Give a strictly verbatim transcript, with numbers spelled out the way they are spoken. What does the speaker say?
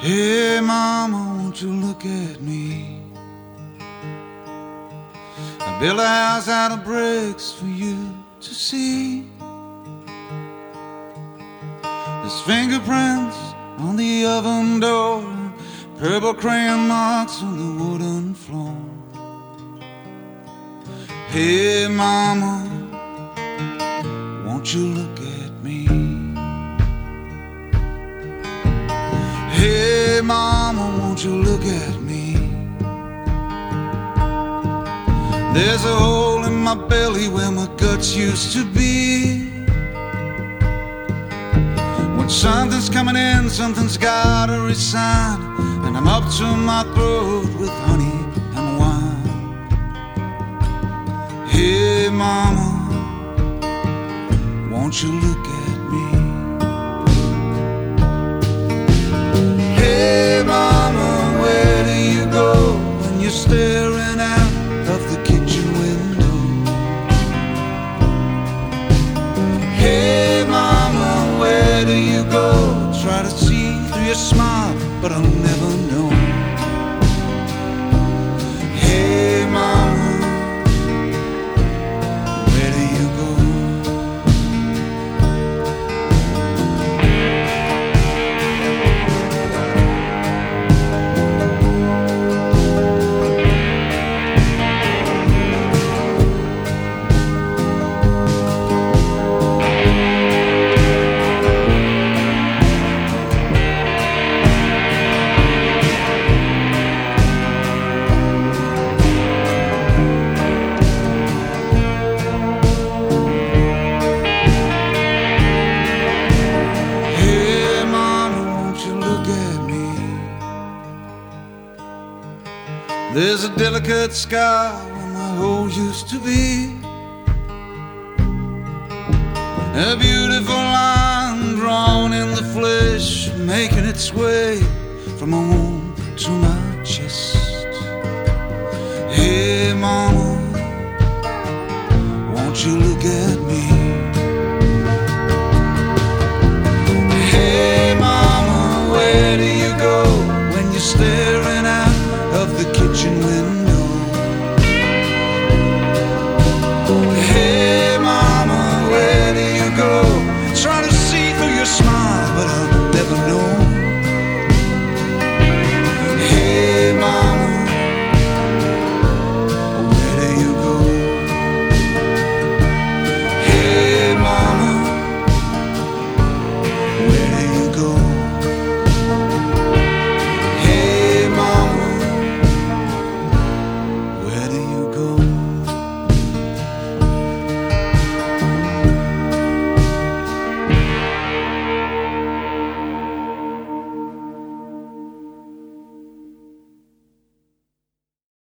Hey mama, won't you look at me? I built a house out of bricks for you to see. There's fingerprints on the oven door, purple crayon marks on the wooden floor. Hey mama, won't you look at me? Hey mama, won't you look at me? There's a hole in my belly where my guts used to be. When something's coming in, something's gotta resign, and I'm up to my throat with honey and wine. Hey mama, won't you look at me? Hey mama, where do you go when you're staring out of the kitchen window? Hey mama, where do you go? Try to see through your smile, but I'll never know. Hey mama, where do you go? There's a delicate scar where my hole used to be, a beautiful line drawn in the flesh, making its way from my womb to my chest. Hey mama, won't you look at me?